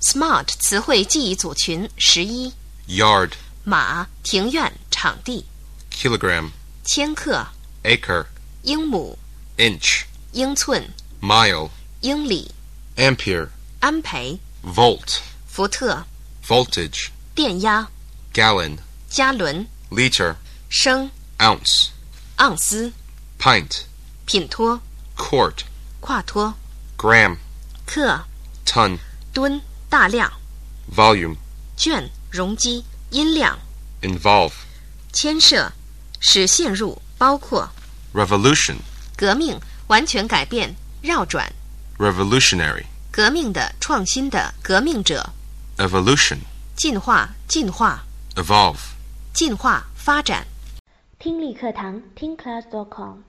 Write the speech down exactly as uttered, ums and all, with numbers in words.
Smart 词汇记忆组群十一。 Yard. 马，庭院，场地。 Kilogram. 千克。 Acre. 英亩。 Inch. 英寸。 Mile. 英里。 Ampere. 安培。 Volt. 伏特。 Voltage. 电压。 Gallon. 加仑。 Liter. 升。 Ounce. 盎司。 Pint. 品托。 Quart. 跨托。 Gram. 克。 Ton. 吨，大量。 Volume. 卷，容积，音量。 Involve. 牵涉，使陷入，包括。 Revolution. 革命，完全改变，绕转。 Revolutionary. 革命的，创新的，革命者。 Evolution. 进化，进化。 Evolve. 进化，发展。 听力课堂听 class dot com